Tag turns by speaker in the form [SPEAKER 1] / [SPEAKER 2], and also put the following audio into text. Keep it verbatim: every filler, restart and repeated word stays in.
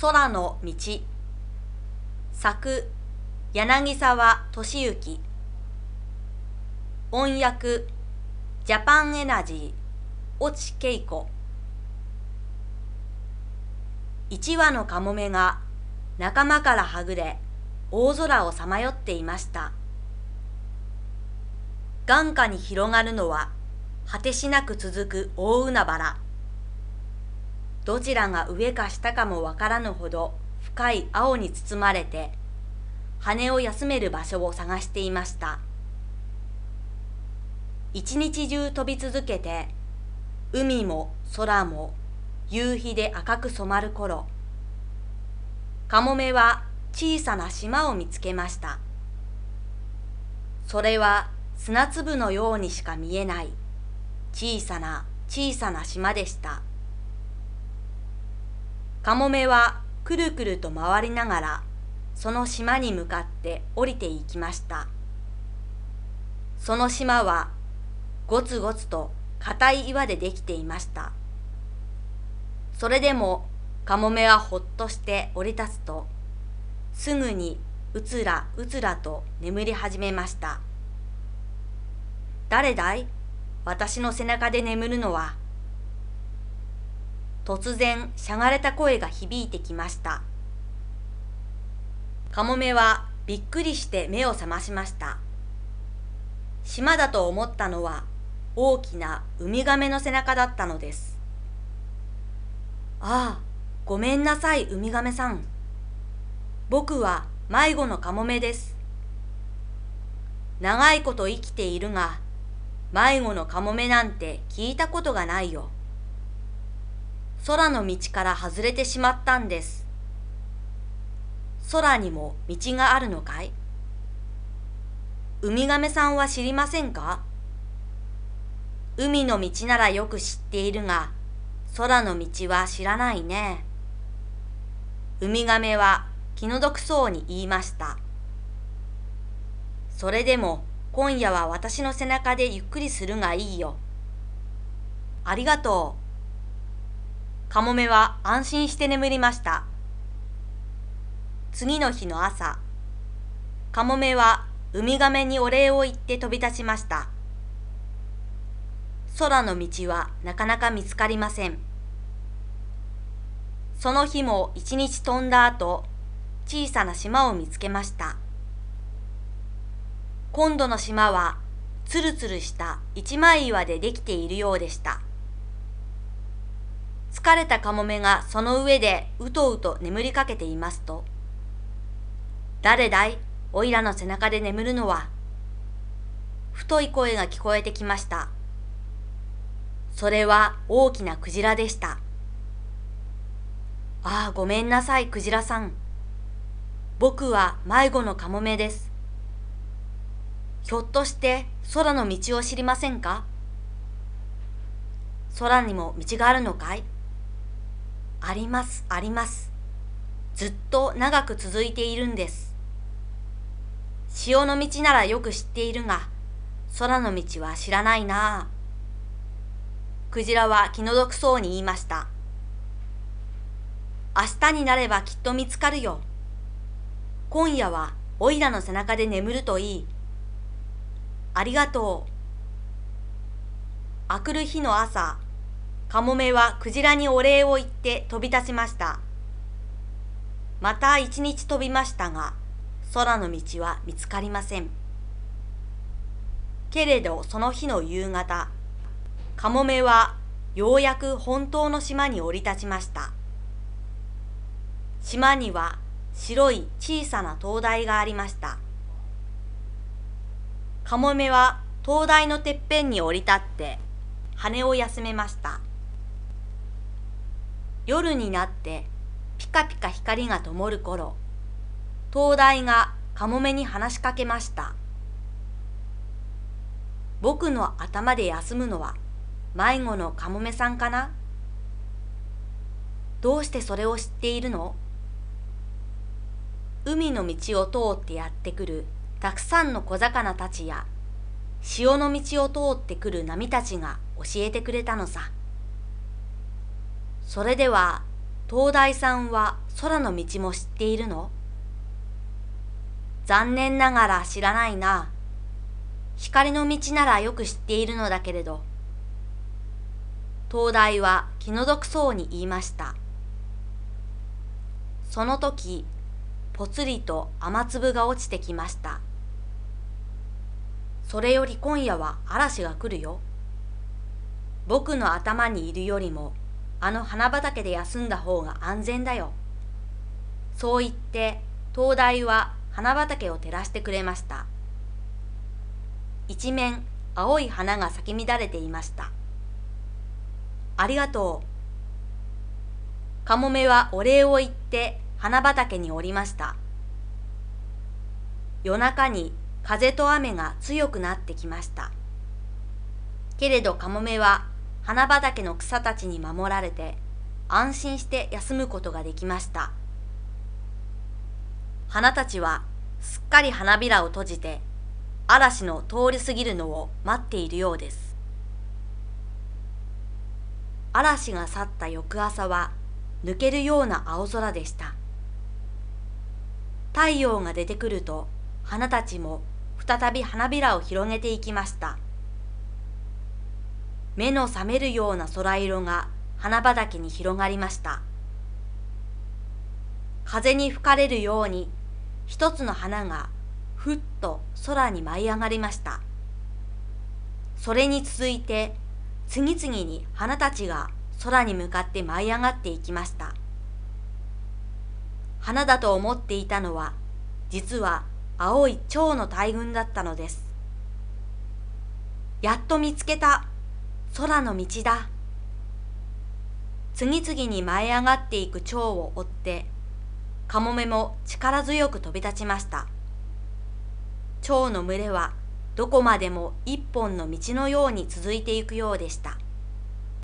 [SPEAKER 1] 空の道。作、柳沢俊之。音訳、ジャパンエナジー、越智恵子。一羽のカモメが仲間からはぐれ、大空をさまよっていました。眼下に広がるのは、果てしなく続く大海原。どちらが上か下かもわからぬほど深い青に包まれて、羽を休める場所を探していました。一日中飛び続けて、海も空も夕日で赤く染まる頃、カモメは小さな島を見つけました。それは砂粒のようにしか見えない小さな小さな島でした。カモメはくるくると回りながらその島に向かって降りていきました。その島はごつごつと硬い岩でできていました。それでもカモメはほっとして降り立つと、すぐにうつらうつらと眠り始めました。誰だい？私の背中で眠るのは。突然しゃがれた声が響いてきました。カモメはびっくりして目を覚ましました。島だと思ったのは大きなウミガメの背中だったのです。ああ、ごめんなさいウミガメさん。僕は迷子のカモメです。長いこと生きているが、迷子のカモメなんて聞いたことがないよ。空の道から外れてしまったんです。空にも道があるのかい？ウミガメさんは知りませんか？海の道ならよく知っているが、空の道は知らないね。ウミガメは気の毒そうに言いました。それでも今夜は私の背中でゆっくりするがいいよ。ありがとう。カモメは安心して眠りました。次の日の朝、カモメはウミガメにお礼を言って飛び立ちました。空の道はなかなか見つかりません。その日も一日飛んだ後、小さな島を見つけました。今度の島はつるつるした一枚岩でできているようでした。疲れたカモメがその上でうとうと眠りかけていますと、誰だい？おいらの背中で眠るのは。太い声が聞こえてきました。それは大きなクジラでした。ああ、ごめんなさい、クジラさん。僕は迷子のカモメです。ひょっとして空の道を知りませんか？空にも道があるのかい？あります、あります。ずっと長く続いているんです。潮の道ならよく知っているが、空の道は知らないなあ。クジラは気の毒そうに言いました。明日になればきっと見つかるよ。今夜はおいらの背中で眠るといい。ありがとう。あくる日の朝、カモメはクジラにお礼を言って飛び立ちました。また一日飛びましたが、空の道は見つかりません。けれどその日の夕方、カモメはようやく本当の島に降り立ちました。島には白い小さな灯台がありました。カモメは灯台のてっぺんに降り立って羽を休めました。夜になってピカピカ光が灯る頃、灯台がカモメに話しかけました。僕の頭で休むのは迷子のカモメさんかな？どうしてそれを知っているの？海の道を通ってやってくるたくさんの小魚たちや、潮の道を通ってくる波たちが教えてくれたのさ。それでは、灯台さんは空の道も知っているの？残念ながら知らないな。光の道ならよく知っているのだけれど。灯台は気の毒そうに言いました。その時、ぽつりと雨粒が落ちてきました。それより今夜は嵐が来るよ。僕の頭にいるよりも、あの花畑で休んだ方が安全だよ。そう言って、灯台は花畑を照らしてくれました。一面、青い花が咲き乱れていました。ありがとう。かもめはお礼を言って花畑に降りました。夜中に風と雨が強くなってきました。けれどかもめは花畑の草たちに守られて安心して休むことができました。花たちはすっかり花びらを閉じて嵐の通り過ぎるのを待っているようです。嵐が去った翌朝は抜けるような青空でした。太陽が出てくると花たちも再び花びらを広げていきました。目の覚めるような空色が花畑に広がりました。風に吹かれるように一つの花がふっと空に舞い上がりました。それに続いて次々に花たちが空に向かって舞い上がっていきました。花だと思っていたのは実は青い蝶の大群だったのです。やっと見つけた。空の道だ。次々に舞い上がっていく蝶を追って、かもめも力強く飛び立ちました。蝶の群れはどこまでも一本の道のように続いていくようでした。